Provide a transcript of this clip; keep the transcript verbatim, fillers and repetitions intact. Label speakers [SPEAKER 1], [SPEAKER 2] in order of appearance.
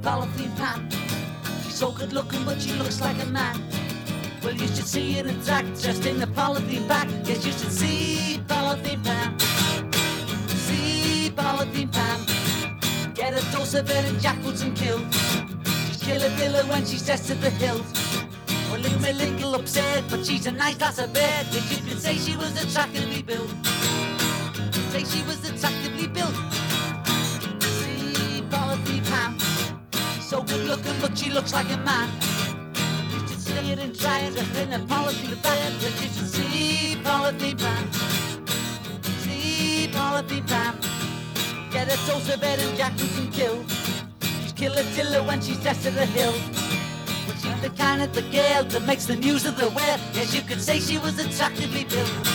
[SPEAKER 1] polythene pan. She's so good looking, but she looks like a man. Well, you should see her in drag, dressed in a polythene bag. Yes, you should see Polythene Pam. See Polythene Pam. Get a dose of it in jackals and kill. She's killer killer when she's dressed to the hilt. Well, I'm a little upset, but she's a nice lass of bed. Yes, you could say she was attractively built. Say she was attractively built. See Polythene Pam. She's so good looking, but she looks like a man. You should see it in drag, dressed in a polythene bag. Yes, you should see Polythene Pam. See Polythene Pam. Get a dose of it and Jack who can kill. She's killer killer when she's dressed to the hill. But she's the kind of the girl that makes the news of the world. Yes, you could say she was attractively built.